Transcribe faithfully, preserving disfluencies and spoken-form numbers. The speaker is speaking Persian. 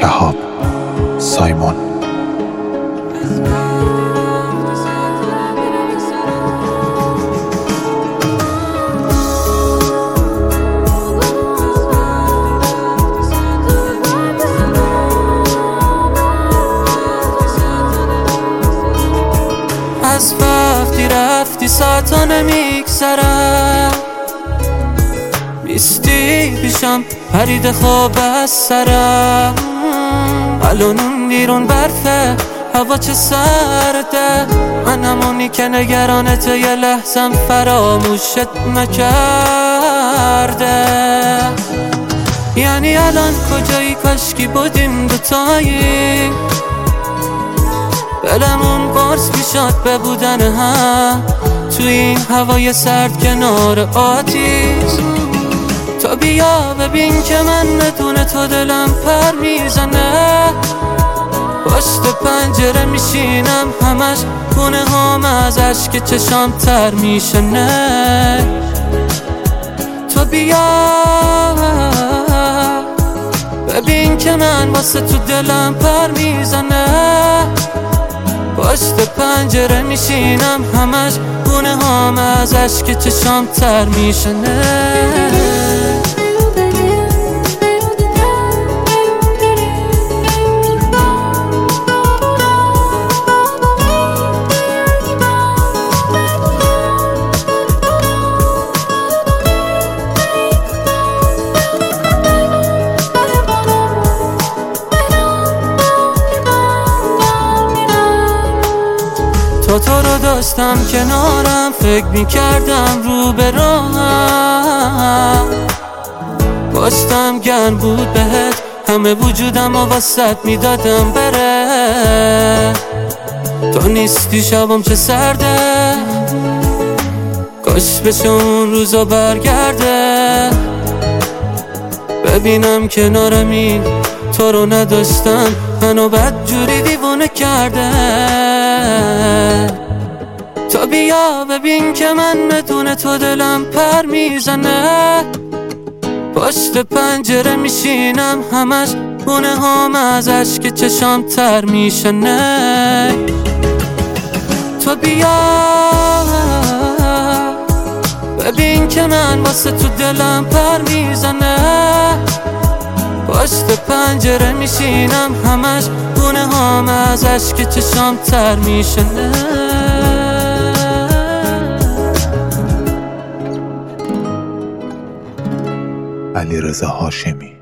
شهاب سایمون. از وقتی رفتی ساعتا نمیگذرم، بیستی پیشم پرید خواب از سرم. الان اون بیرون برفه، هوا چه سرده، من همونی که نگرانت یه لحظم فراموشت نکرده. یعنی الان کجایی؟ کاشکی بودیم دوتایی، دلمون قرص میشد به بودن هم توی این هوای سرد کنار آتیش. تو بیا ببین که من بدون تو دلم پر میزنه، پشت پنجره میشینم همش خونه هم از عشق چشام تر میشنه. تو بیا ببین که من واسه تو دلم پر میزنه، پشت پنجره میشینم همش خونه هم از عشق چشام تر میشنه. تو تو رو داشتم کنارم، فکر میکردم رو به راهم، پشتم گرم بود بهت، همه وجودم و واسط میدادم بره. تو نیستی شبم چه سرده، کاش بشه اون روزا برگرده، ببینم کنارم این تو رو نداشتم منو بدجوری دیوونه کرده. تو بیا ببین که من بدون تو دلم پر میزنه، پشت پنجره میشینم همش خونه هم از عشق چشام تر میشنه. تو بیا ببین که من واسه تو دلم پر میزنه، پشت پنجره میشینم همش خونه هم از عشق چشام تر میشنه. علیرضا هاشمی.